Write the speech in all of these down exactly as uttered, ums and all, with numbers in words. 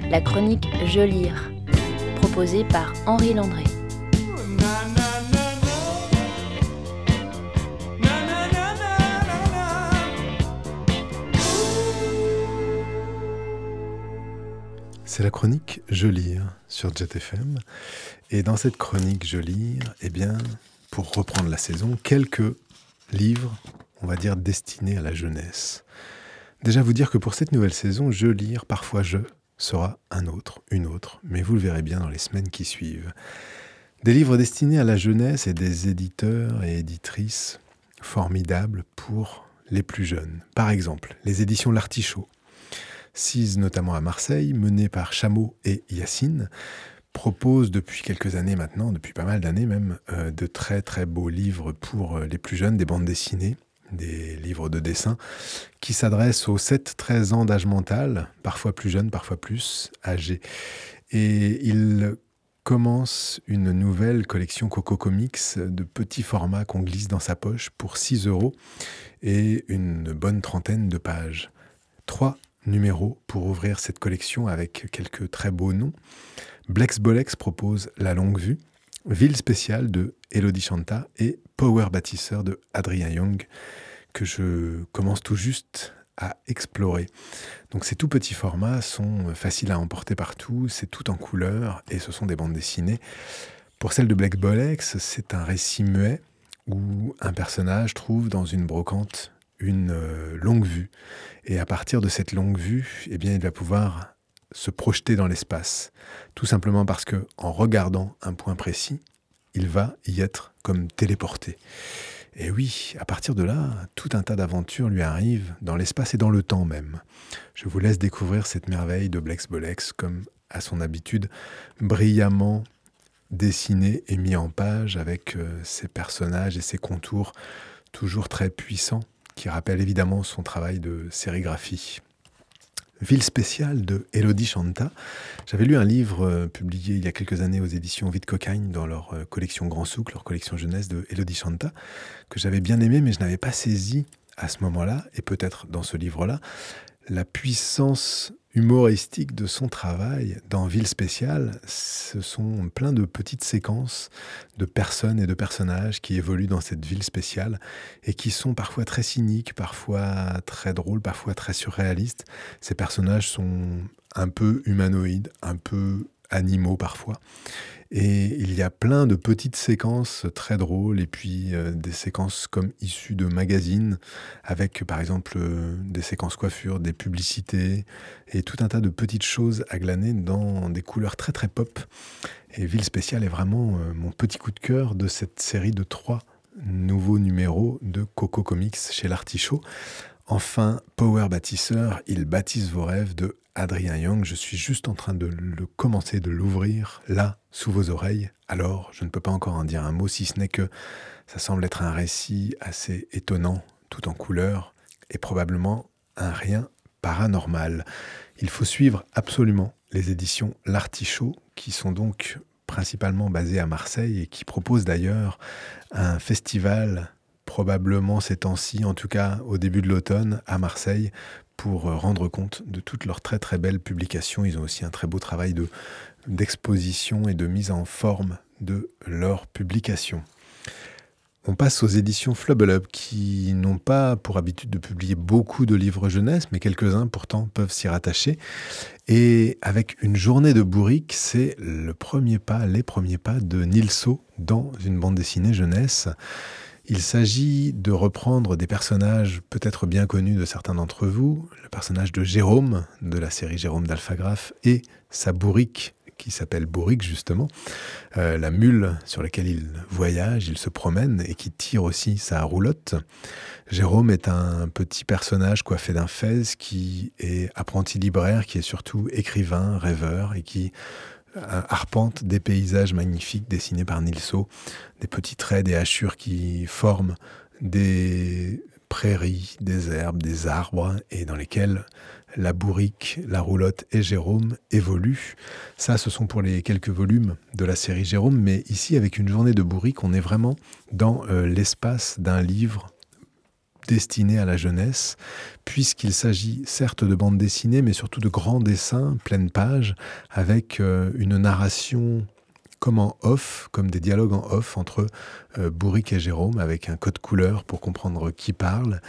la chronique Je lire, proposée par Henri Landré. C'est la chronique Je lire sur Jet F M. Et dans cette chronique Je lire, eh bien, pour reprendre la saison, quelques livres, on va dire, destinés à la jeunesse. Déjà vous dire que pour cette nouvelle saison, Je lire, parfois je, sera un autre, une autre, mais vous le verrez bien dans les semaines qui suivent. Des livres destinés à la jeunesse et des éditeurs et éditrices formidables pour les plus jeunes. Par exemple, les éditions L'Artichaut, sises notamment à Marseille, menées par Chameau et Yacine, proposent depuis quelques années maintenant, depuis pas mal d'années même, euh, de très très beaux livres pour les plus jeunes, des bandes dessinées, des livres de dessin, qui s'adressent aux sept treize ans d'âge mental, parfois plus jeunes, parfois plus âgés. Et ils commencent une nouvelle collection Coco Comics de petits formats qu'on glisse dans sa poche pour six euros et une bonne trentaine de pages. Trois numéros pour ouvrir cette collection avec quelques très beaux noms. Blex Bolex propose La Longue Vue, Ville Spéciale de Elodie Chanta et Power Bâtisseur de Adrien Young, que je commence tout juste à explorer. Donc ces tout petits formats sont faciles à emporter partout, c'est tout en couleur et ce sont des bandes dessinées. Pour celle de Blex Bolex, c'est un récit muet où un personnage trouve dans une brocante une euh, longue vue. Et à partir de cette longue vue, eh bien, il va pouvoir se projeter dans l'espace. Tout simplement parce que, en regardant un point précis, il va y être comme téléporté. Et oui, à partir de là, tout un tas d'aventures lui arrivent, dans l'espace et dans le temps même. Je vous laisse découvrir cette merveille de Blex Bolex, comme à son habitude, brillamment dessiné et mis en page, avec euh, ses personnages et ses contours toujours très puissants, qui rappelle évidemment son travail de sérigraphie. Ville Spéciale de Elodie Chanta. J'avais lu un livre euh, publié il y a quelques années aux éditions Vide Cocagne dans leur euh, collection Grand Souk, leur collection jeunesse de Elodie Chanta, que j'avais bien aimé, mais je n'avais pas saisi à ce moment-là, et peut-être dans ce livre-là, la puissance humoristique de son travail dans Ville Spéciale. Ce sont plein de petites séquences de personnes et de personnages qui évoluent dans cette ville spéciale et qui sont parfois très cyniques, parfois très drôles, parfois très surréalistes. Ces personnages sont un peu humanoïdes, un peu animaux parfois. Et il y a plein de petites séquences très drôles et puis euh, des séquences comme issues de magazines avec par exemple euh, des séquences coiffure, des publicités et tout un tas de petites choses à glaner dans des couleurs très très pop. Et Ville Spéciale est vraiment euh, mon petit coup de cœur de cette série de trois nouveaux numéros de Coco Comics chez L'Artichaut. Enfin, Power Bâtisseur, il bâtisse vos rêves de Adrien Young. Je suis juste en train de le commencer, de l'ouvrir là, sous vos oreilles. Alors, je ne peux pas encore en dire un mot, si ce n'est que ça semble être un récit assez étonnant, tout en couleur, et probablement un rien paranormal. Il faut suivre absolument les éditions L'Artichaut, qui sont donc principalement basées à Marseille et qui proposent d'ailleurs un festival probablement ces temps-ci, en tout cas au début de l'automne, à Marseille, pour rendre compte de toutes leurs très très belles publications. Ils ont aussi un très beau travail de, d'exposition et de mise en forme de leurs publications. On passe aux éditions Flubble Up, qui n'ont pas pour habitude de publier beaucoup de livres jeunesse, mais quelques-uns pourtant peuvent s'y rattacher. Et avec Une journée de bourrique, c'est le premier pas, les premiers pas de Nilso dans une bande dessinée jeunesse. Il s'agit de reprendre des personnages peut-être bien connus de certains d'entre vous, le personnage de Jérôme, de la série Jérôme d'Alphagraph, et sa bourrique, qui s'appelle Bourrique justement, euh, la mule sur laquelle il voyage, il se promène, et qui tire aussi sa roulotte. Jérôme est un petit personnage coiffé d'un fez, qui est apprenti libraire, qui est surtout écrivain, rêveur, et qui arpente des paysages magnifiques dessinés par Nilso, des petits traits, des hachures qui forment des prairies, des herbes, des arbres, et dans lesquels la bourrique, la roulotte et Jérôme évoluent. Ça, ce sont pour les quelques volumes de la série Jérôme, mais ici, avec Une journée de bourrique, on est vraiment dans euh, l'espace d'un livre destiné à la jeunesse, puisqu'il s'agit certes de bandes dessinées, mais surtout de grands dessins, pleine page, avec euh, une narration comme en off, comme des dialogues en off entre euh, Bourrique et Jérôme, avec un code couleur pour comprendre qui parle.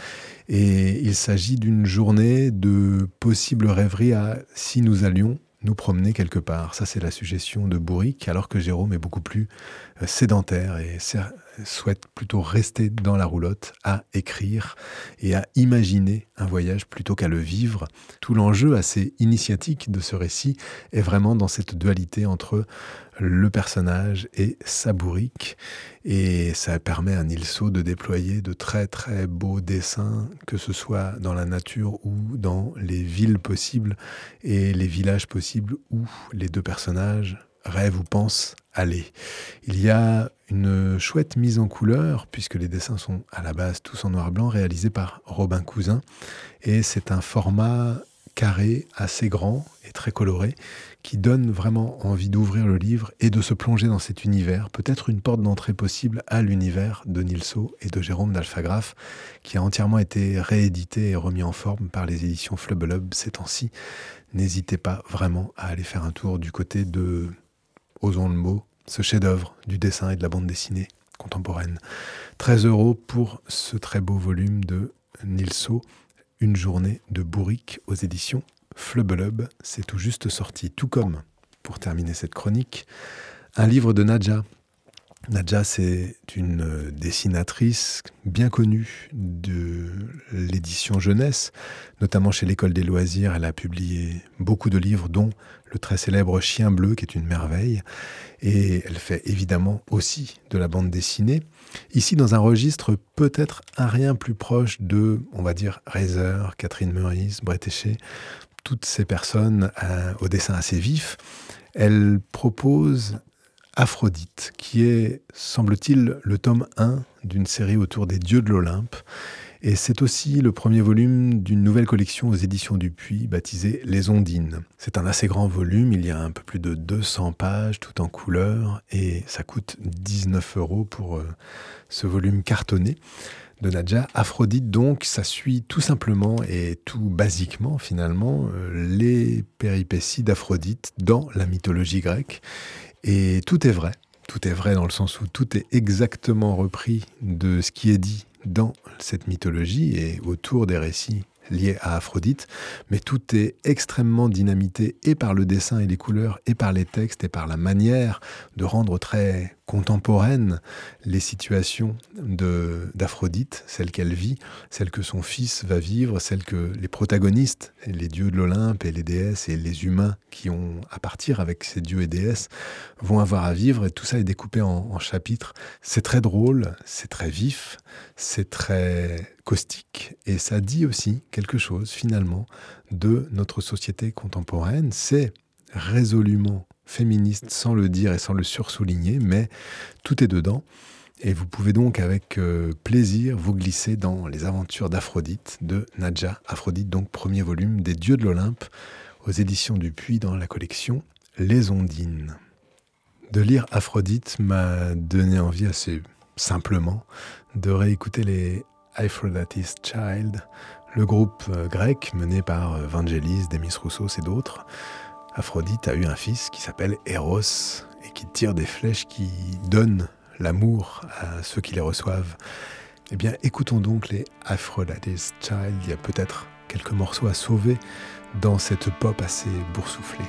Et il s'agit d'une journée de possible rêverie à si nous allions nous promener quelque part. Ça, c'est la suggestion de Bourrique, alors que Jérôme est beaucoup plus euh, sédentaire et ser- souhaite plutôt rester dans la roulotte à écrire et à imaginer un voyage plutôt qu'à le vivre. Tout l'enjeu assez initiatique de ce récit est vraiment dans cette dualité entre le personnage et sa bourrique. Et ça permet à Nilso de déployer de très très beaux dessins, que ce soit dans la nature ou dans les villes possibles et les villages possibles où les deux personnages rêvent ou pensent aller. Il y a une chouette mise en couleur, puisque les dessins sont à la base tous en noir-blanc, réalisés par Robin Cousin. Et c'est un format carré, assez grand et très coloré, qui donne vraiment envie d'ouvrir le livre et de se plonger dans cet univers, peut-être une porte d'entrée possible à l'univers de Nilso et de Jérôme d'Alphagraphe, qui a entièrement été réédité et remis en forme par les éditions Flubelub ces temps-ci. N'hésitez pas vraiment à aller faire un tour du côté de, osons le mot, ce chef-d'œuvre du dessin et de la bande dessinée contemporaine. treize euros pour ce très beau volume de Nilso, Une journée de Bourrique aux éditions Flubelub. C'est tout juste sorti. Tout comme, pour terminer cette chronique, un livre de Nadja. Nadja, c'est une dessinatrice bien connue de l'édition jeunesse, notamment chez l'École des loisirs. Elle a publié beaucoup de livres, dont le très célèbre Chien bleu, qui est une merveille. Et elle fait évidemment aussi de la bande dessinée. Ici, dans un registre peut-être un rien plus proche de, on va dire, Reiser, Catherine Meurice, Bretéché, toutes ces personnes euh, au dessin assez vif. Elle propose Aphrodite, qui est, semble-t-il, le tome un d'une série autour des dieux de l'Olympe. Et c'est aussi le premier volume d'une nouvelle collection aux éditions Dupuis, baptisée Les Ondines. C'est un assez grand volume, il y a un peu plus de deux cents pages, tout en couleur, et ça coûte dix-neuf euros pour euh, ce volume cartonné de Nadja. Aphrodite, donc, ça suit tout simplement et tout basiquement, finalement, euh, les péripéties d'Aphrodite dans la mythologie grecque. Et tout est vrai. Tout est vrai dans le sens où tout est exactement repris de ce qui est dit dans cette mythologie et autour des récits liés à Aphrodite, mais tout est extrêmement dynamité et par le dessin et les couleurs, et par les textes, et par la manière de rendre très contemporaines les situations de, d'Aphrodite, celles qu'elle vit, celles que son fils va vivre, celles que les protagonistes, les dieux de l'Olympe et les déesses et les humains qui ont à partir avec ces dieux et déesses vont avoir à vivre, et tout ça est découpé en, en chapitres. C'est très drôle, c'est très vif, c'est très caustique, et ça dit aussi quelque chose finalement de notre société contemporaine. C'est résolument féministe sans le dire et sans le sursouligner, mais tout est dedans. Et vous pouvez donc avec euh, plaisir vous glisser dans les aventures d'Aphrodite de Nadja. Aphrodite, donc premier volume des dieux de l'Olympe aux éditions Dupuis dans la collection Les Ondines. De lire Aphrodite m'a donné envie assez simplement de réécouter les Aphrodite's Child, le groupe euh, grec mené par euh, Vangelis, Demis Roussos et d'autres. Aphrodite a eu un fils qui s'appelle Eros et qui tire des flèches qui donnent l'amour à ceux qui les reçoivent. Eh bien, écoutons donc les Aphrodite's Child. Il y a peut-être quelques morceaux à sauver dans cette pop assez boursouflée.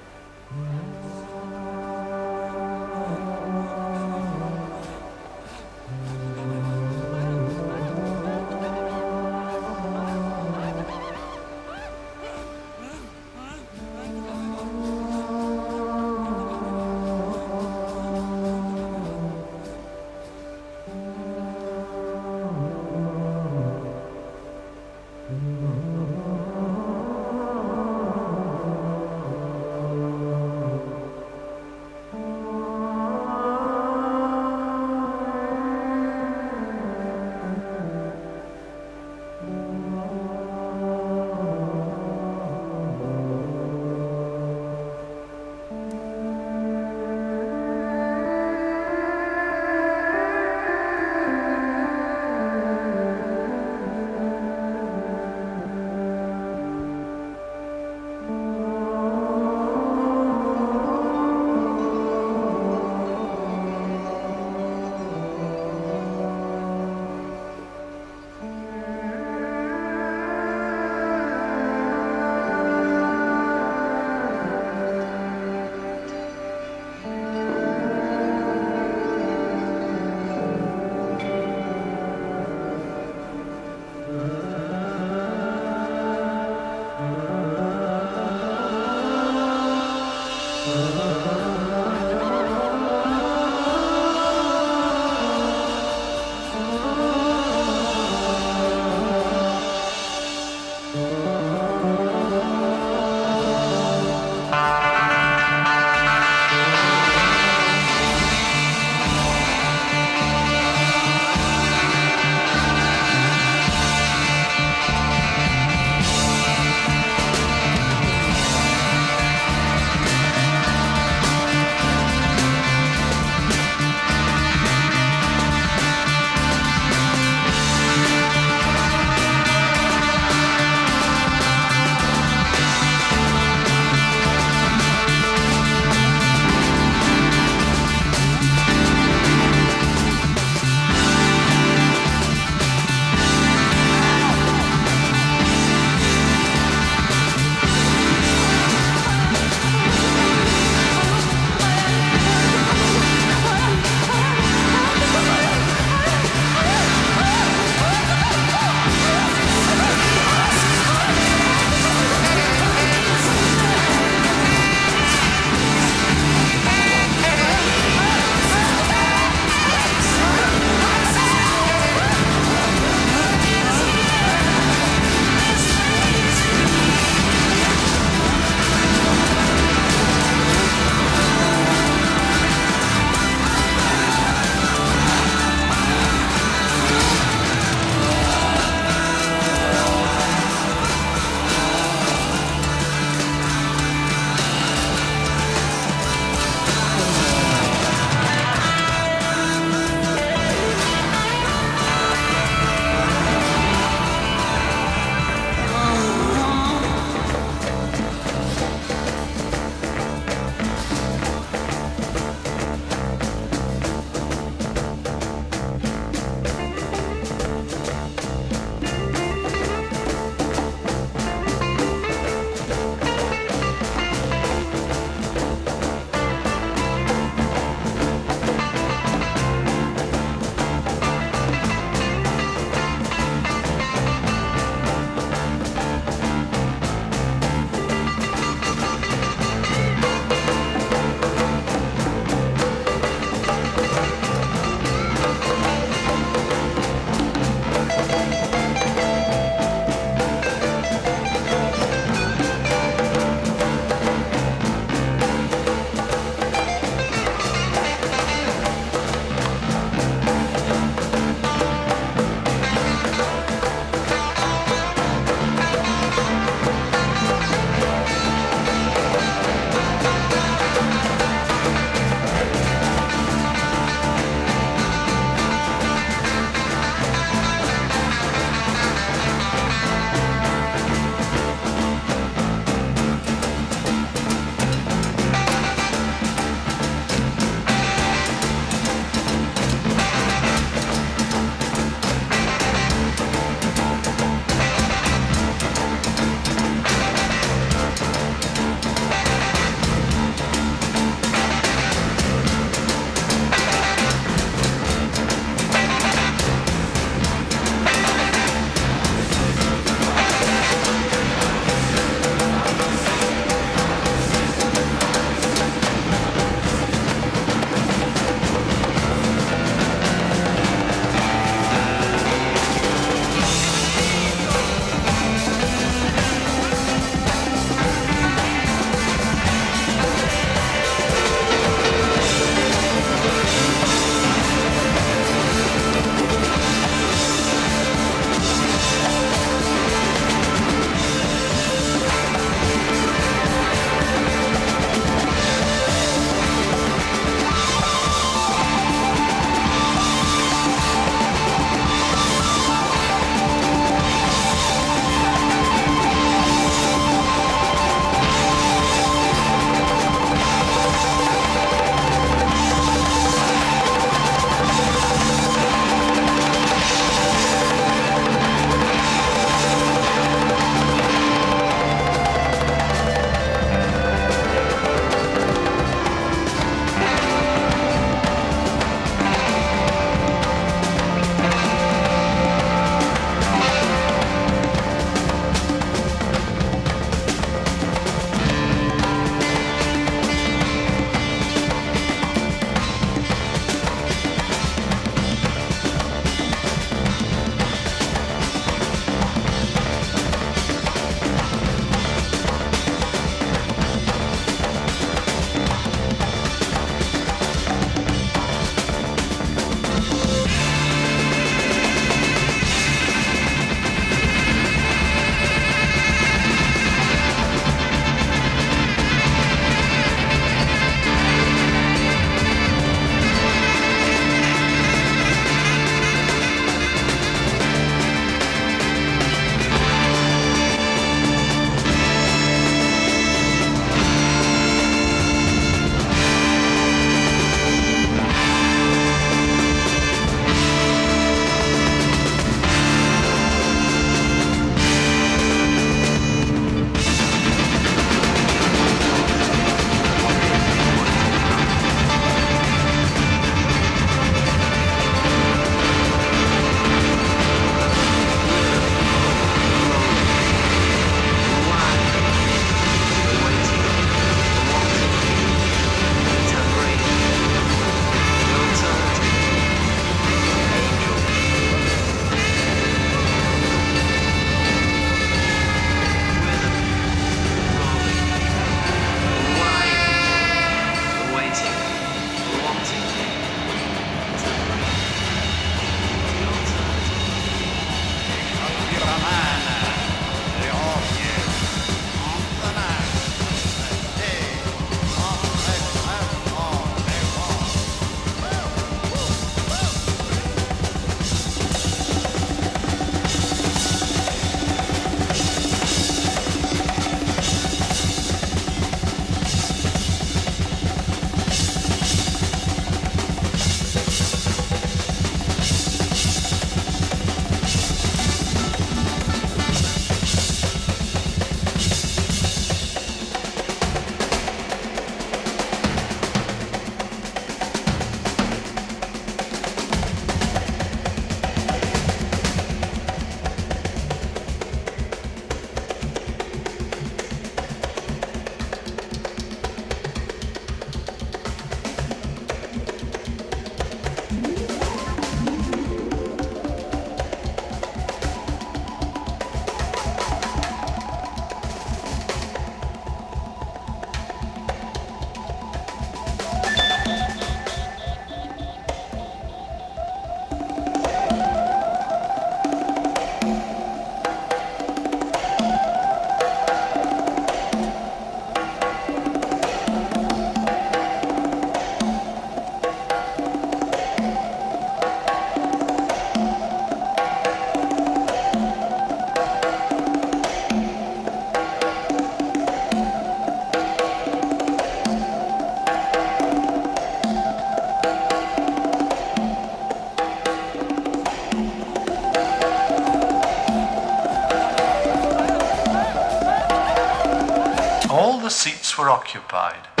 were occupied.